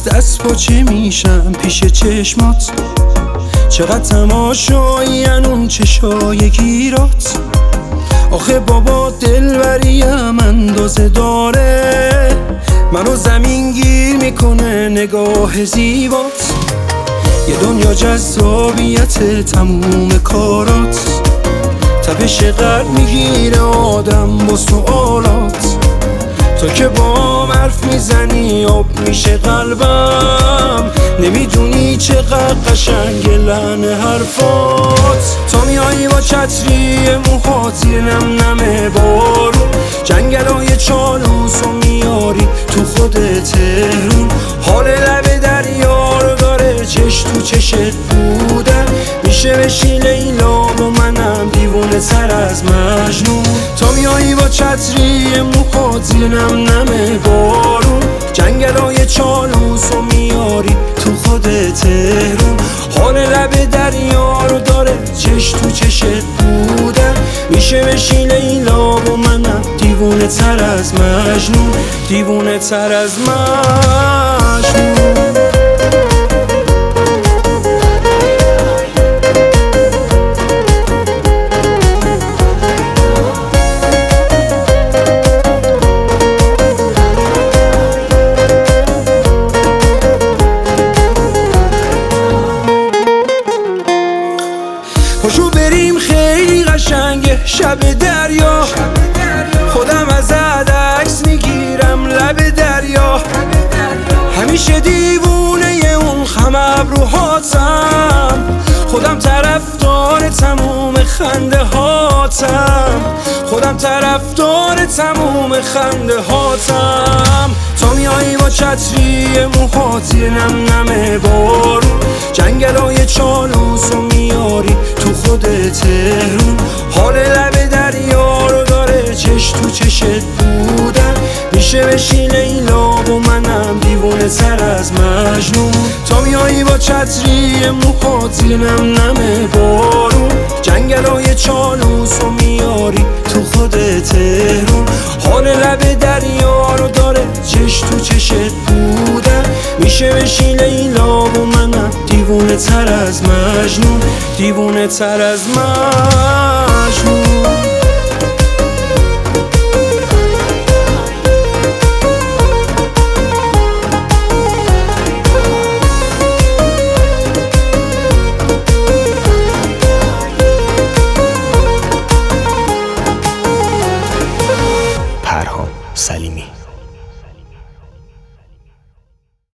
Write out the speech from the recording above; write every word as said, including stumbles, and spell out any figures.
دست پاچه میشم پیش چشمات، چقدر تماشایی اون چشای گیرات. آخه بابا دلبریم اندازه داره، منو زمین گیر میکنه نگاه زیبات. یه دنیا جذابیت تموم کارات، تپش قلب میگیره آدم با سوالات. تو که با حرف میزنی آب میشه قلبم، نمیدونی چقدر قشنگ لحن حرفات. تا میایی با چتری موهات زیر نم نم بارون، جنگلای چالوس و میاری تو خود تهرون. حال لب دریا رو داره چش تو چشت بودن، میشه بشی لیلا و منم دیوونه سر از مجنون. تا میایی با چتری موهات زیر نم نم بارون، جنگلای چالوس و میاری تو خود تهرون. حال لب دریا رو داره چش تو چشت بودن، میشه بشی لیلا و منم دیوونه تر از مجنون، دیوونه تر از مجنون. پاشو بریم خیلی قشنگه شب دریا، خودم ازت عکس میگیرم لب دریا. همیشه دیوونه اون خم ابروهاتم، خودم طرفدار تموم خنده هاتم، خودم طرفدار تموم خنده هاتم. تا میایی با چتری موهات زیر نم نم بارون، جنگلای چالوس و میاری تو خود تهرون. حال لب دریا رو داره چش تو چشت بودن، میشه بشی لیلا و منم دیوونه سر از مجنون. تا میایی با چتری موهات زیر نم نم بارون، جنگلای چالوس و میاری تو خود تهرون. حال لب دریا رو داره چش تو چشت بودن، میشه بشی لیلا و منم دیوونه تر از مجنون، دیوونه تر از مجنون. پرهام سلیمی.